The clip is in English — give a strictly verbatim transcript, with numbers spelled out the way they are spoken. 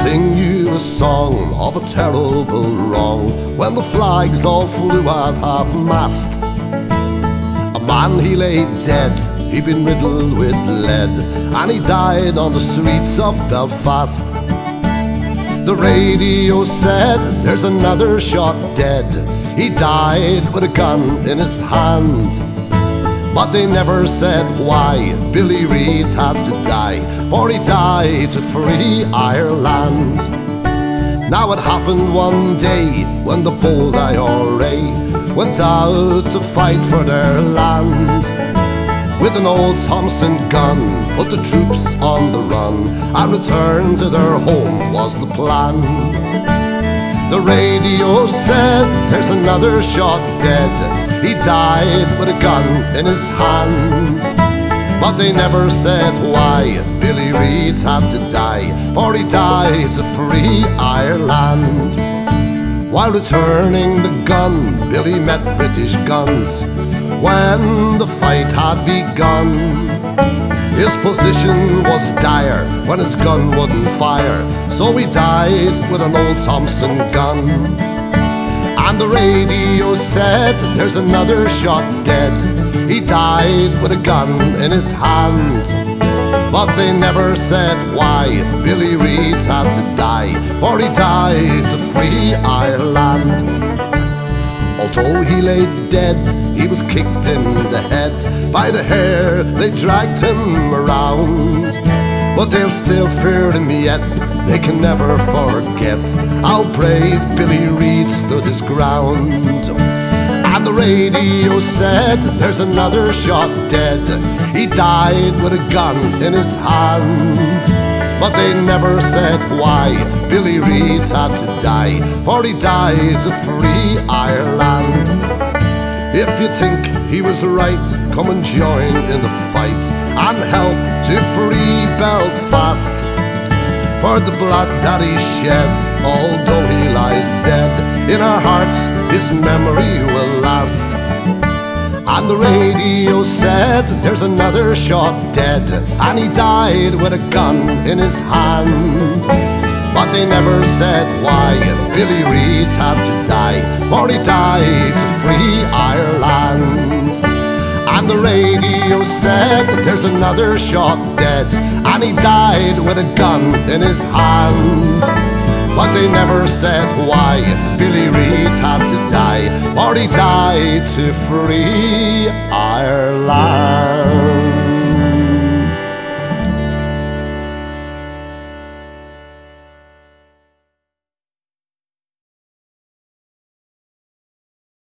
sing you a song of a terrible wrong. When the flags all flew at half-mast, a man he lay dead, he'd been riddled with lead, and he died on the streets of Belfast. The radio said, there's another shot dead. He died with a gun in his hand. But they never said why Billy Reid had to die, for he died to free Ireland. Now it happened one day when the bold I R A went out to fight for their land. With an old Thompson gun, put the troops on the run, and return to their home was the plan. The radio said, there's another shot dead. He died with a gun in his hand. But they never said why Billy Reid had to die, for he died to free Ireland. While returning the gun, Billy met British guns. When the fight had begun, his position was dire when his gun wouldn't fire, so he died with an old Thompson gun. And the radio said, there's another shot dead. He died with a gun in his hand. But they never said why Billy Reid had to die, for he died to free Ireland. Although he lay dead, he was kicked in the head. By the hair they dragged him around. But they'll still fear him yet, they can never forget how brave Billy Reid stood his ground. And the radio said, there's another shot dead. He died with a gun in his hand. But they never said why Billy Reid had to die, for he died to free Ireland. If you think he was right, come and join in the fight and help to free Belfast. For the blood that he shed, although he lies dead, in our hearts his memory will last. And the radio said, there's another shot dead, and he died with a gun in his hand. But they never said why Billy Reid had to die, for he died to free Ireland. And the radio said, there's another shot dead, and he died with a gun in his hand. But they never said why Billy Reid had to die, for he died to free Ireland.